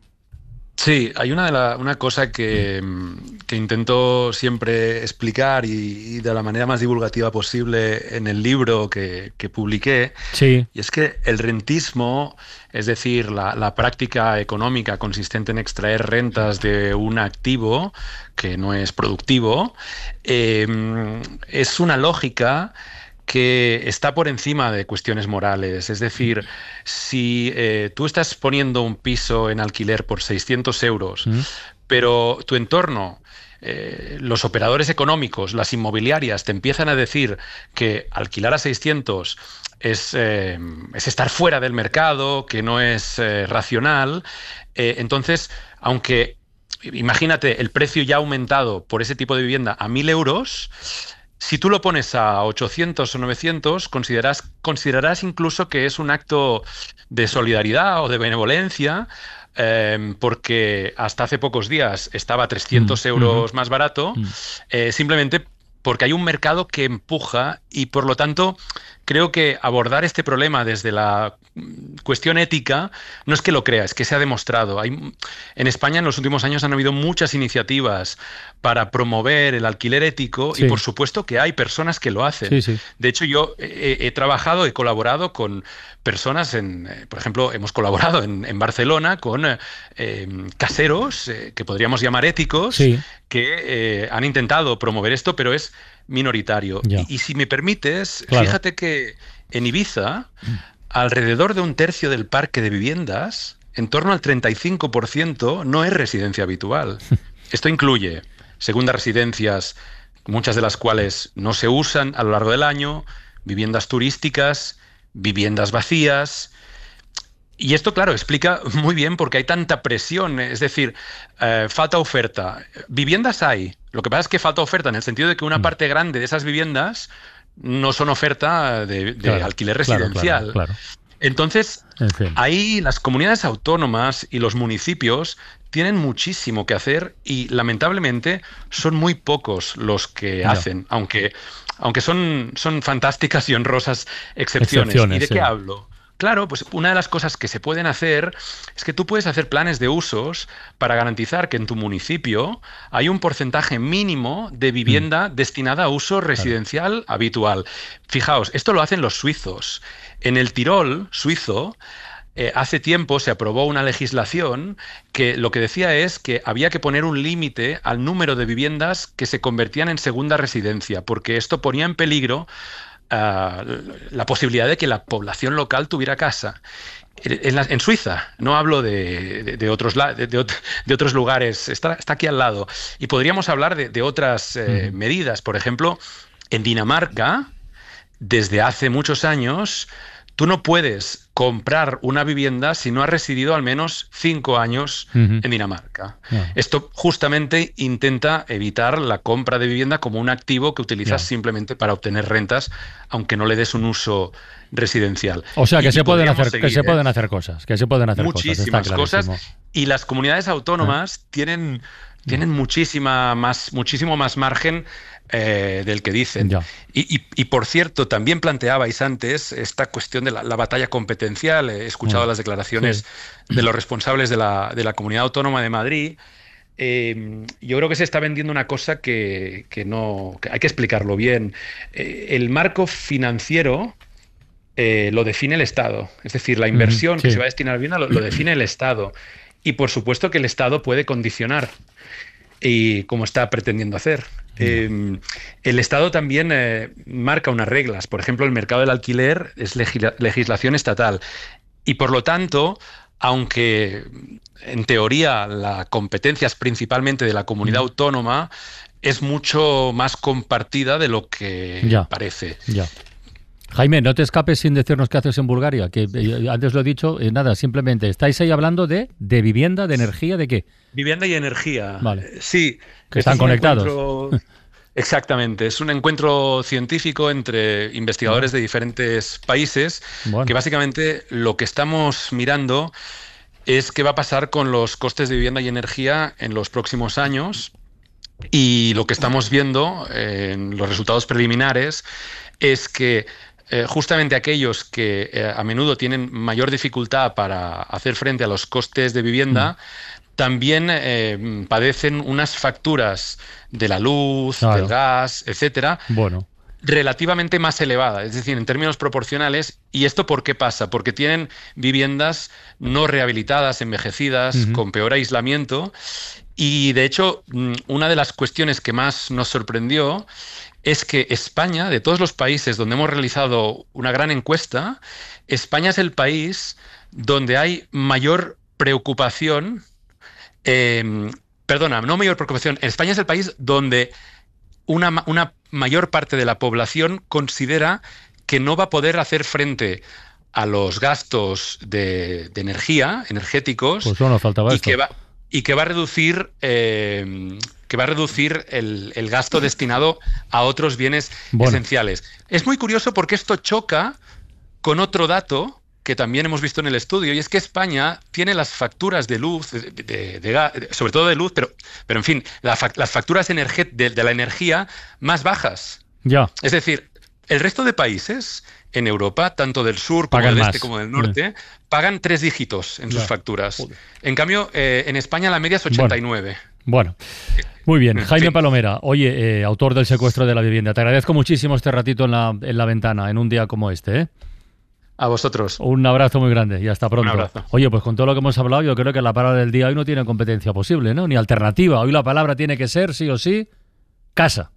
Sí, hay una, de la, una cosa que, que intento siempre explicar y, y de la manera más divulgativa posible en el libro que, que publiqué, sí. Y es que el rentismo, es decir, la, la práctica económica consistente en extraer rentas de un activo que no es productivo, eh, es una lógica que está por encima de cuestiones morales. Es decir, si eh, tú estás poniendo un piso en alquiler por seiscientos euros, ¿Mm? pero tu entorno, eh, los operadores económicos, las inmobiliarias, te empiezan a decir que alquilar a seiscientos es, eh, es estar fuera del mercado, que no es eh, racional, eh, entonces, aunque, imagínate, el precio ya ha aumentado por ese tipo de vivienda a mil euros, si tú lo pones a ochocientos o novecientos, considerarás, considerarás incluso que es un acto de solidaridad o de benevolencia eh, porque hasta hace pocos días estaba a trescientos Mm, euros ujú. más barato, Mm. eh, simplemente porque hay un mercado que empuja y por lo tanto creo que abordar este problema desde la mm, cuestión ética no es que lo crea, es que se ha demostrado. Hay, en España en los últimos años han habido muchas iniciativas para promover el alquiler ético Sí. y por supuesto que hay personas que lo hacen. Sí, sí. De hecho, yo he, he trabajado, he colaborado con personas, en, eh, por ejemplo, hemos colaborado en, en Barcelona con eh, eh, caseros, eh, que podríamos llamar éticos, Sí. que eh, han intentado promover esto, pero es minoritario. Ya. Y, y si me permites, Claro. fíjate que en Ibiza, alrededor de un tercio del parque de viviendas, en torno al treinta y cinco por ciento, no es residencia habitual. Esto incluye segundas residencias, muchas de las cuales no se usan a lo largo del año, viviendas turísticas, viviendas vacías. Y esto, claro, explica muy bien por qué hay tanta presión, es decir, eh, falta oferta. Viviendas hay, lo que pasa es que falta oferta en el sentido de que una parte grande de esas viviendas no son oferta de, de Claro, alquiler claro, residencial. claro, claro. Entonces, En fin. ahí las comunidades autónomas y los municipios tienen muchísimo que hacer y lamentablemente son muy pocos los que Ya. hacen, aunque, aunque son, son fantásticas y honrosas excepciones. Excepciones, ¿Y de sí. qué hablo? Claro, pues una de las cosas que se pueden hacer es que tú puedes hacer planes de usos para garantizar que en tu municipio hay un porcentaje mínimo de vivienda destinada a uso residencial habitual. Fijaos, esto lo hacen los suizos. En el Tirol suizo, eh, hace tiempo se aprobó una legislación que lo que decía es que había que poner un límite al número de viviendas que se convertían en segunda residencia, porque esto ponía en peligro Uh, la posibilidad de que la población local tuviera casa. En, la, en Suiza, no hablo de, de, de, otros, de, de, de otros lugares, está, está aquí al lado. Y podríamos hablar de, de otras eh, mm. medidas. Por ejemplo, en Dinamarca, desde hace muchos años, tú no puedes comprar una vivienda si no has residido al menos cinco años uh-huh. en Dinamarca. Yeah. Esto justamente intenta evitar la compra de vivienda como un activo que utilizas yeah. simplemente para obtener rentas, aunque no le des un uso residencial. O sea, que, y, se, y pueden hacer, seguir, que se ¿eh? pueden hacer cosas, que se pueden hacer muchísimas cosas. cosas. Y las comunidades autónomas ¿Eh? tienen, tienen muchísima más, muchísimo más margen Eh, del que dicen. Y, y, y por cierto, también planteabais antes esta cuestión de la, la batalla competencial. He escuchado mm. las declaraciones sí. de los responsables de la, de la Comunidad Autónoma de Madrid. Eh, yo creo que se está vendiendo una cosa que, que no... que hay que explicarlo bien. Eh, el marco financiero eh, lo define el Estado. Es decir, la inversión mm, sí. que se va a destinar a la vivienda lo, lo define el Estado. Y por supuesto que el Estado puede condicionar, y como está pretendiendo hacer. Eh, el Estado también eh, marca unas reglas. Por ejemplo, el mercado del alquiler es legisla- legislación estatal. Y por lo tanto, aunque en teoría la competencia es principalmente de la comunidad autónoma, es mucho más compartida de lo que ya, parece. Ya. Jaime, no te escapes sin decirnos qué haces en Bulgaria, que eh, antes lo he dicho, eh, nada, simplemente estáis ahí hablando de, de vivienda, de energía, ¿de qué? Vivienda y energía. Vale. Sí. Que están conectados. Encuentro... Exactamente, es un encuentro científico entre investigadores bueno. de diferentes países, bueno. que básicamente lo que estamos mirando es qué va a pasar con los costes de vivienda y energía en los próximos años, y lo que estamos viendo en los resultados preliminares es que eh, justamente aquellos que eh, a menudo tienen mayor dificultad para hacer frente a los costes de vivienda, mm. también eh, padecen unas facturas de la luz, claro. del gas, etcétera, bueno. relativamente más elevadas, es decir, en términos proporcionales. ¿Y esto por qué pasa? Porque tienen viviendas no rehabilitadas, envejecidas, uh-huh. con peor aislamiento. Y de hecho, una de las cuestiones que más nos sorprendió es que España, de todos los países donde hemos realizado una gran encuesta, España es el país donde hay mayor preocupación, eh, perdona, no mayor preocupación, España es el país donde una, una mayor parte de la población considera que no va a poder hacer frente a los gastos de, de energía, energéticos, pues no nos faltaba y esto. que va y que va a reducir eh, que va a reducir el, el gasto destinado a otros bienes bueno. esenciales. Es muy curioso porque esto choca con otro dato que también hemos visto en el estudio, y es que España tiene las facturas de luz, de, de, de gas, sobre todo de luz, pero, pero en fin, la, las facturas energe, de, de la energía más bajas. Ya. Es decir, el resto de países en Europa, tanto del sur como pagan del más. este como del norte, sí. pagan tres dígitos en sus ya. facturas. Joder. En cambio, eh, en España la media es ochenta y nueve. Bueno, bueno. Muy bien. Jaime sí. Palomera, oye, eh, autor del secuestro de la vivienda, te agradezco muchísimo este ratito en la, en la ventana, en un día como este, ¿eh? A vosotros. Un abrazo muy grande y hasta pronto. Un abrazo. Oye, pues con todo lo que hemos hablado, yo creo que la palabra del día hoy no tiene competencia posible, ¿no? Ni alternativa. Hoy la palabra tiene que ser, sí o sí, casa.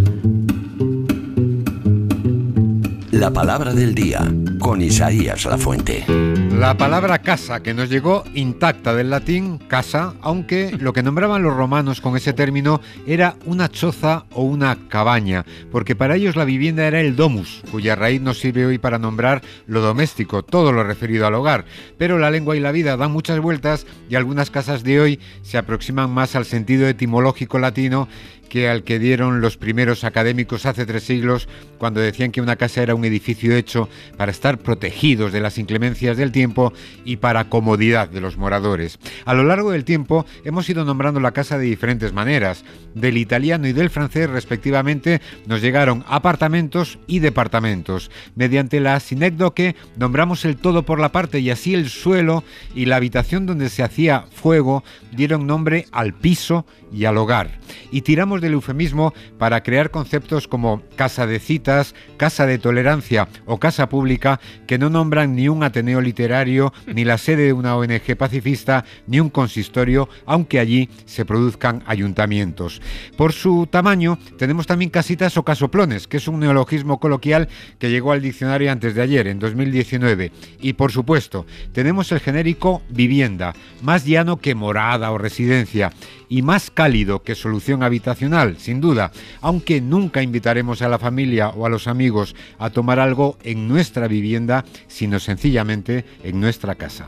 La palabra del día, con Isaías Lafuente. La palabra casa, que nos llegó intacta del latín casa, aunque lo que nombraban los romanos con ese término era una choza o una cabaña, porque para ellos la vivienda era el domus, cuya raíz nos sirve hoy para nombrar lo doméstico, todo lo referido al hogar. Pero la lengua y la vida dan muchas vueltas y algunas casas de hoy se aproximan más al sentido etimológico latino que al que dieron los primeros académicos hace tres siglos, cuando decían que una casa era un edificio hecho para estar protegidos de las inclemencias del tiempo y para comodidad de los moradores. A lo largo del tiempo hemos ido nombrando la casa de diferentes maneras. Del italiano y del francés, respectivamente, nos llegaron apartamentos y departamentos. Mediante la sinécdoque nombramos el todo por la parte y así el suelo y la habitación donde se hacía fuego dieron nombre al piso y al hogar. Y tiramos del eufemismo para crear conceptos como casa de citas, casa de tolerancia o casa pública, que no nombran ni un ateneo literario, ni la sede de una O N G pacifista, ni un consistorio, aunque allí se produzcan ayuntamientos. Por su tamaño, tenemos también casitas o casoplones, que es un neologismo coloquial que llegó al diccionario antes de ayer, en dos mil diecinueve. Y por supuesto, tenemos el genérico vivienda, más llano que morada o residencia, y más cálido que solución habitacional, sin duda, aunque nunca invitaremos a la familia o a los amigos a tomar algo en nuestra vivienda, sino sencillamente en nuestra casa.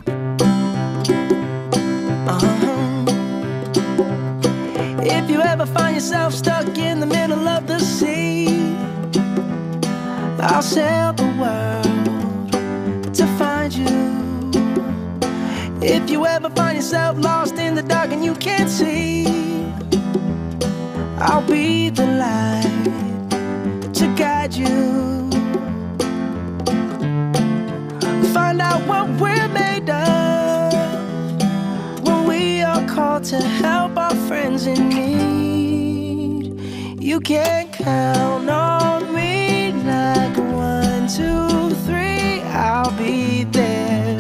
If you ever find yourself stuck in the middle of the sea, I'll sail the world to find you. If you ever find yourself lost in the dark and you can't see, I'll be the light to guide you. Find out what we're made of when we are called to help our friends in need. You can count on me like one, two, three, I'll be there.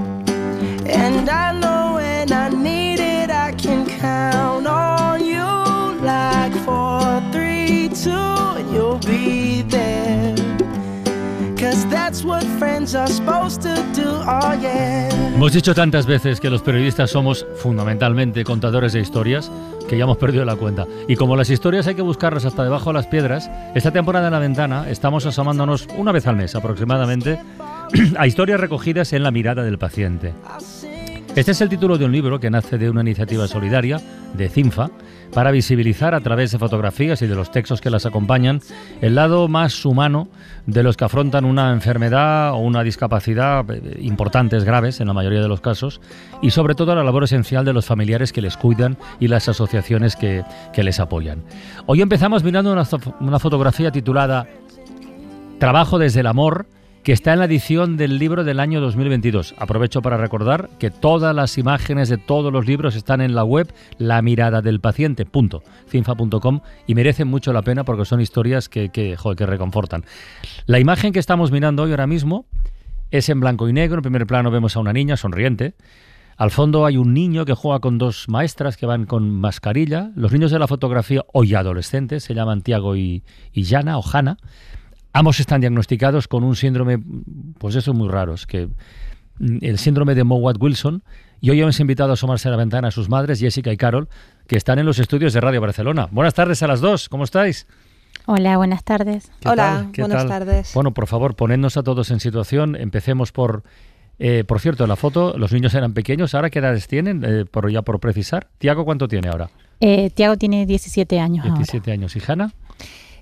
And I know when I need it, I can count on you like four, three, two, and you'll be there. Cause that's what friends are supposed to do, oh yeah. Hemos dicho tantas veces que los periodistas somos fundamentalmente contadores de historias que ya hemos perdido la cuenta. Y como las historias hay que buscarlas hasta debajo de las piedras, esta temporada en La Ventana estamos asomándonos una vez al mes aproximadamente a historias recogidas en La mirada del paciente. Este es el título de un libro que nace de una iniciativa solidaria de CINFA para visibilizar a través de fotografías y de los textos que las acompañan el lado más humano de los que afrontan una enfermedad o una discapacidad importantes, graves en la mayoría de los casos, y sobre todo la labor esencial de los familiares que les cuidan y las asociaciones que, que les apoyan. Hoy empezamos mirando una, una fotografía titulada Trabajo desde el amor, que está en la edición del libro del año dos mil veintidós. Aprovecho para recordar que todas las imágenes de todos los libros están en la web la mirada del paciente punto cinfa punto com y merecen mucho la pena porque son historias que, que, joder, que reconfortan. La imagen que estamos mirando hoy ahora mismo es en blanco y negro. En primer plano vemos a una niña sonriente. Al fondo hay un niño que juega con dos maestras que van con mascarilla. Los niños de la fotografía, hoy adolescentes, se llaman Tiago y, y Jana o Hanna. Ambos están diagnosticados con un síndrome, pues eso, muy raros, que el síndrome de Mowat-Wilson. Y hoy hemos invitado a asomarse a la ventana a sus madres, Jessica y Carol, que están en los estudios de Radio Barcelona. Buenas tardes a las dos, ¿cómo estáis? Hola, buenas tardes. Hola, buenas tal? tardes. Bueno, por favor, ponednos a todos en situación. Empecemos por, eh, por cierto, en la foto, los niños eran pequeños. ¿Ahora qué edades tienen? Eh, por, ya por precisar. Tiago, ¿cuánto tiene ahora? Eh, Tiago tiene diecisiete años diecisiete ahora. años. ¿Y Hanna?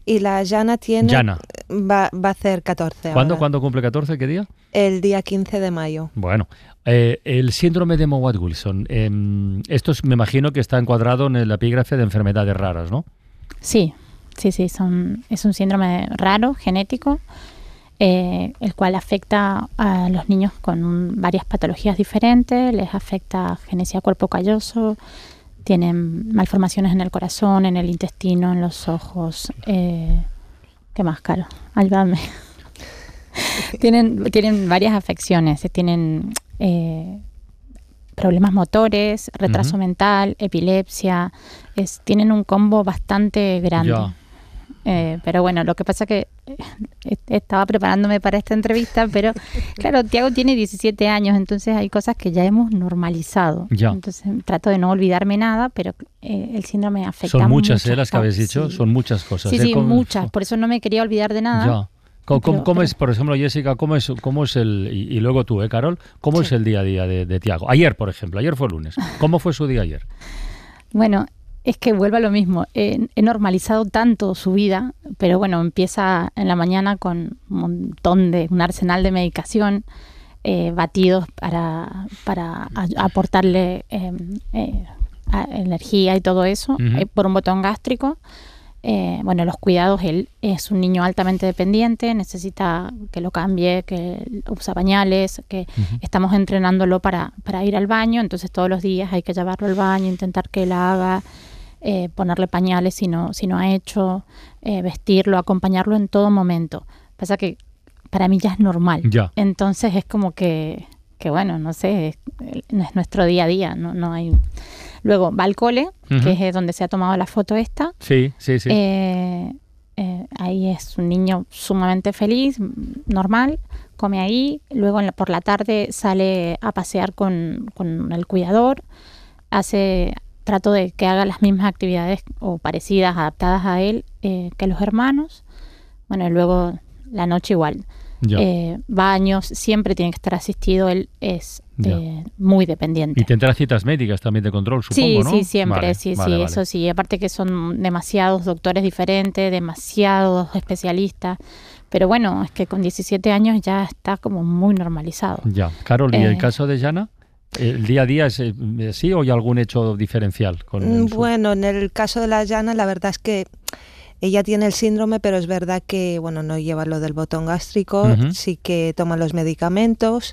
Y la Jana tiene... Jana. Va, va a hacer catorce. ¿Cuándo, ahora. ¿Cuándo cumple catorce? ¿Qué día? El día quince de mayo. Bueno, eh, el síndrome de Mowat-Wilson, eh, esto es, me imagino que está encuadrado en el epígrafe de enfermedades raras, ¿no? Sí, sí, sí, son, es un síndrome raro, genético, eh, el cual afecta a los niños con un, varias patologías diferentes, les afecta genesia cuerpo calloso, tienen malformaciones en el corazón, en el intestino, en los ojos. Eh, ¿Qué más, Caro? Ayúdame. tienen, tienen varias afecciones, tienen eh, problemas motores, retraso uh-huh. mental, epilepsia, es, tienen un combo bastante grande. Ya. Eh, pero bueno, lo que pasa es que eh, estaba preparándome para esta entrevista, pero claro, Tiago tiene diecisiete años, entonces hay cosas que ya hemos normalizado. Ya. Entonces trato de no olvidarme nada, pero eh, el síndrome afecta. Son muchas, muchas ¿eh? Las que habéis dicho, sí. son muchas cosas. Sí, ¿eh? sí, ¿Cómo? muchas, por eso no me quería olvidar de nada. Ya. ¿Cómo, pero, cómo pero... es, por ejemplo, Jessica, cómo es, cómo es el, y, y luego tú, ¿eh, Carol? ¿Cómo sí. es el día a día de, de Tiago? Ayer, por ejemplo, ayer fue lunes. ¿Cómo fue su día ayer? Bueno, es que vuelvo a lo mismo. Eh, he normalizado tanto su vida, pero bueno, empieza en la mañana con un montón de, un arsenal de medicación, eh, batidos para, para a, aportarle eh, eh, a, energía y todo eso, uh-huh. eh, por un botón gástrico. Eh, bueno, los cuidados, él es un niño altamente dependiente, necesita que lo cambie, que usa pañales, que uh-huh. estamos entrenándolo para, para ir al baño, entonces todos los días hay que llevarlo al baño, intentar que él haga, eh, ponerle pañales si no, si no ha hecho, eh, vestirlo, acompañarlo en todo momento. Pasa que para mí ya es normal, ya. entonces es como que, que bueno, no sé, es, es nuestro día a día, no, no hay... Luego va al cole, uh-huh. que es donde se ha tomado la foto esta. Sí, sí, sí. Eh, eh, ahí es un niño sumamente feliz, normal, come ahí. Luego en la, por la tarde sale a pasear con, con el cuidador. Hace, trato de que haga las mismas actividades o parecidas, adaptadas a él, eh, que los hermanos. Bueno, y luego la noche igual. Eh, baños, siempre tiene que estar asistido, él es eh, muy dependiente. Y tendrá citas médicas también de control, supongo, sí, ¿no? Sí, siempre, vale, sí, vale, sí, vale. eso sí. Aparte que son demasiados doctores diferentes, demasiados especialistas, pero bueno, es que con diecisiete años ya está como muy normalizado. Ya, Carol, ¿y eh, el caso de Jana? ¿El día a día es así o hay algún hecho diferencial? Con en su... Bueno, en el caso de la Jana, la verdad es que ella tiene el síndrome, pero es verdad que bueno, no lleva lo del botón gástrico, uh-huh. sí que toma los medicamentos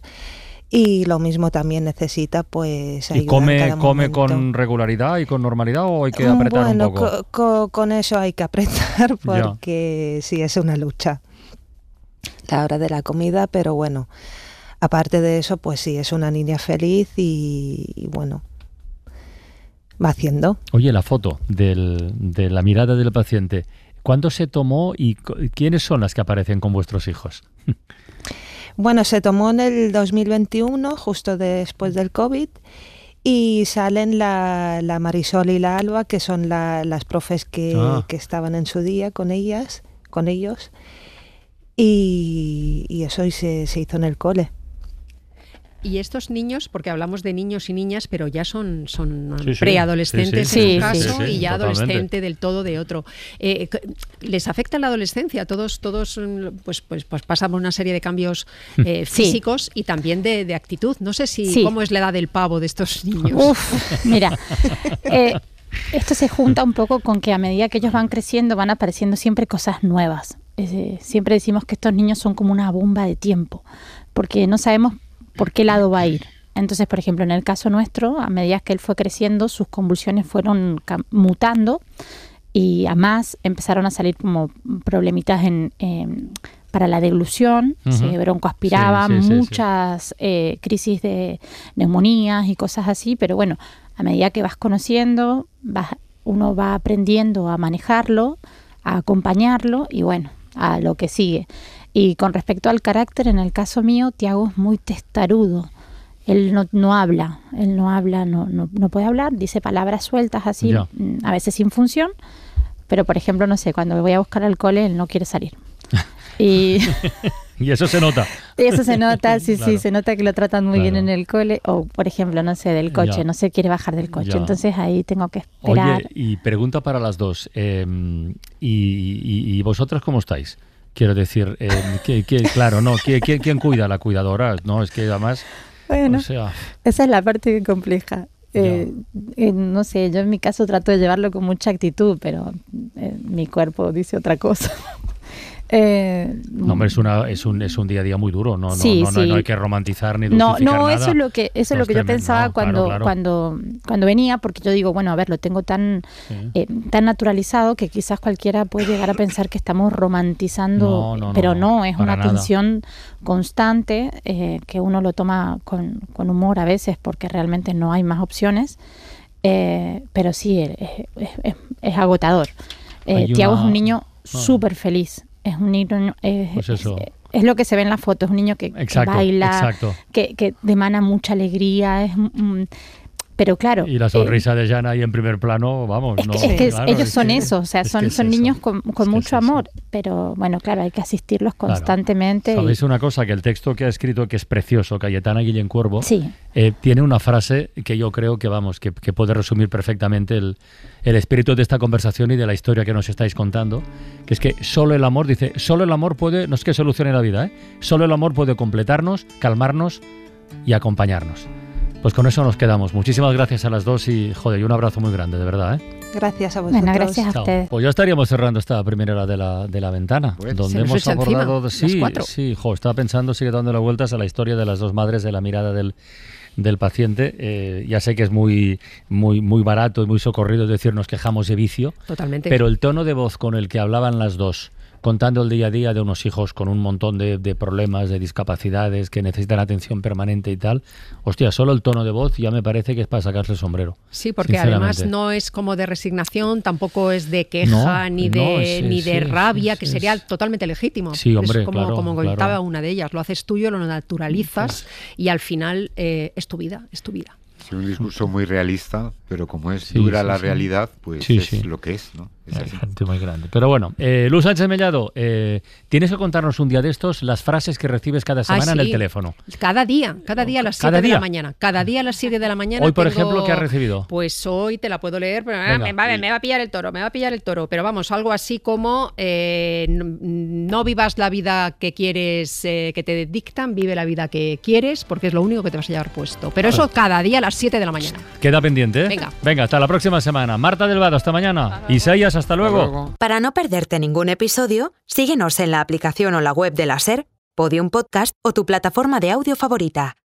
y lo mismo también necesita pues ayuda. ¿Y come, en cada come momento. con regularidad y con normalidad o hay que apretar bueno, un poco? Co- co- con eso hay que apretar porque ya. sí es una lucha la hora de la comida, pero bueno, aparte de eso pues sí, es una niña feliz y, y bueno, va haciendo. Oye, la foto del, de la mirada del paciente, ¿cuándo se tomó y quiénes son las que aparecen con vuestros hijos? Bueno, se tomó en el dos mil veintiuno, justo después del COVID, y salen la, la Marisol y la Alba, que son la, las profes que, ah. que estaban en su día con ellas, con ellos, y, y eso y se, se hizo en el cole. Y estos niños, porque hablamos de niños y niñas, pero ya son, son sí, sí. preadolescentes sí, sí. en Sí, un caso sí, sí, y ya totalmente. adolescente del todo de otro. Eh, ¿Les afecta la adolescencia? Todos, todos pues, pues, pues pasamos una serie de cambios eh, físicos sí. y también de, de actitud. No sé si sí. cómo es la edad del pavo de estos niños. Uf, mira, eh, esto se junta un poco con que a medida que ellos van creciendo van apareciendo siempre cosas nuevas. Eh, siempre decimos que estos niños son como una bomba de tiempo, porque no sabemos por qué lado va a ir. Entonces, por ejemplo, en el caso nuestro, a medida que él fue creciendo, sus convulsiones fueron mutando y además empezaron a salir como problemitas en, eh, para la deglución, uh-huh. se broncoaspiraba, sí, sí, sí, muchas sí. Eh, crisis de neumonías y cosas así, pero bueno, a medida que vas conociendo, vas, uno va aprendiendo a manejarlo, a acompañarlo y bueno, a lo que sigue. Y con respecto al carácter, en el caso mío, Tiago es muy testarudo. Él no, no habla, él no habla, no, no, no puede hablar, dice palabras sueltas así, ya. a veces sin función, pero por ejemplo, no sé, cuando me voy a buscar al cole, él no quiere salir. Y Y eso se nota. Y eso se nota, sí, Claro. sí, se nota que lo tratan muy Claro. bien en el cole. O, por ejemplo, no sé, del coche, Ya. no se quiere bajar del coche. Ya. Entonces ahí tengo que esperar. Oye, y pregunta para las dos. eh, y, y- y vosotras cómo estáis? Quiero decir, eh, que, que- claro, no, ¿quién, quién, quién cuida? ¿La cuidadora? No, es que además... Bueno, o sea, esa es la parte compleja. Eh, eh, no sé, yo en mi caso trato de llevarlo con mucha actitud, pero eh, mi cuerpo dice otra cosa. eh, no, hombre, es, una, es, un, es un día a día muy duro, no, no, Sí, no, no, sí. no hay que romantizar ni No, dulcificar no, nada. eso es lo que, eso es No, lo que yo tremendo, pensaba no, cuando, claro, claro. cuando, cuando venía, porque yo digo, bueno, a ver, lo tengo tan, Sí. eh, tan naturalizado que quizás cualquiera puede llegar a pensar que estamos romantizando, No, no, pero no, no, es para una nada. tensión constante eh, que uno lo toma con, con humor a veces porque realmente no hay más opciones, eh, pero sí, es, es- es- es agotador. Eh, Hay Tiago es una- un niño Ah. súper feliz, es un niño... eh, Pues eso. es- es lo que se ve en la foto, es un niño que, que Exacto, baila, exacto. que, que demana mucha alegría, es, mm, pero claro... Y la eh, sonrisa de Jana ahí en primer plano, vamos, es no, que, es que claro, ellos es son que- eso, o sea, es son, que es son eso. niños con, con mucho amor, pero bueno, claro, hay que asistirlos Claro. constantemente. y- ¿Sabéis una cosa? Que el texto que ha escrito, que es precioso, Cayetana Guillén Cuervo, Sí. eh, tiene una frase que yo creo que, vamos, que, que puede resumir perfectamente el, el espíritu de esta conversación y de la historia que nos estáis contando, que es que solo el amor, dice, solo el amor puede, no es que solucione la vida, ¿eh? Solo el amor puede completarnos, calmarnos y acompañarnos. Pues con eso nos quedamos. Muchísimas gracias a las dos y, joder, y un abrazo muy grande, de verdad, ¿eh? Gracias a vosotros. Bueno, gracias a Chao. ustedes. Pues ya estaríamos cerrando esta primera hora de la, de la ventana, se donde nos hemos echa encima, abordado... las sí, cuatro. sí, jo, estaba pensando, sigue dándole vueltas a la historia de las dos madres de la mirada del, del paciente. Eh, ya sé que es muy, muy, muy barato y muy socorrido decir nos quejamos de vicio, Totalmente. pero el tono de voz con el que hablaban las dos, contando el día a día de unos hijos con un montón de, de problemas, de discapacidades, que necesitan atención permanente y tal, hostia, solo el tono de voz ya me parece que es para sacarse el sombrero. Sí, porque además sinceramente. no es como de resignación, tampoco es de queja, No, ni de, no, sí, ni de sí, rabia, sí, que sí, sería es- totalmente legítimo. Sí, hombre, es como, claro, como comentaba claro. una de ellas, lo haces tuyo, lo naturalizas y al final eh, es tu vida, es tu vida. Sí, un discurso muy realista, pero como es Sí, dura sí, la sí. realidad, pues Sí, es sí. lo que es, ¿no? Es Hay así. gente muy grande. Pero bueno, eh, Luz Sánchez Mellado, eh, tienes que contarnos un día de estos las frases que recibes cada semana Ah, en el sí. teléfono. Cada día, cada día a las ¿Cada siete de día? la mañana. Cada día a las siete de la mañana. Hoy, por tengo- ejemplo, ¿qué has recibido? Pues hoy te la puedo leer, pero ah, Venga. me, va, me va a pillar el toro, me va a pillar el toro. Pero vamos, algo así como eh, n- no vivas la vida que quieres, eh, que te dictan, vive la vida que quieres, porque es lo único que te vas a llevar puesto. Pero eso cada día a las siete de la mañana. Queda pendiente, ¿eh? Venga. Venga, hasta la próxima semana. Marta del Vado, hasta mañana. Isaías, hasta luego. Para no perderte ningún episodio, síguenos en la aplicación o la web de la SER, Podium Podcast o tu plataforma de audio favorita.